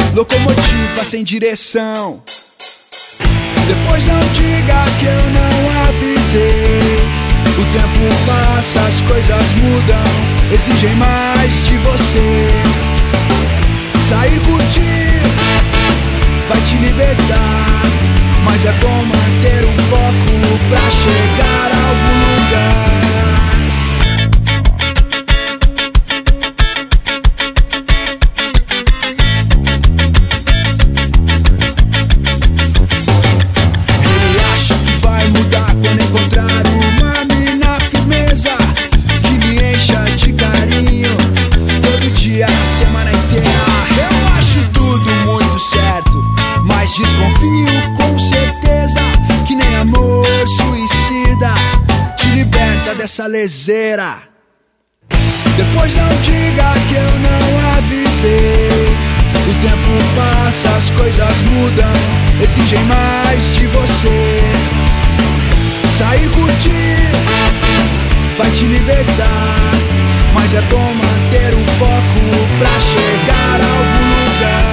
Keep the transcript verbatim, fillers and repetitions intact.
locomotiva sem direção. Depois não diga que eu não avisei. O tempo passa, as coisas mudam, exigem mais de você. Sair, curtir, vai te libertar, mas é bom manter o foco pra chegar a algum lugar. Desconfio com certeza que nem amor suicida te liberta dessa leseira. Depois não diga que eu não avisei. O tempo passa, as coisas mudam, exigem mais de você. Sair, curtir, vai te libertar, mas é bom manter o foco pra chegar a algum lugar.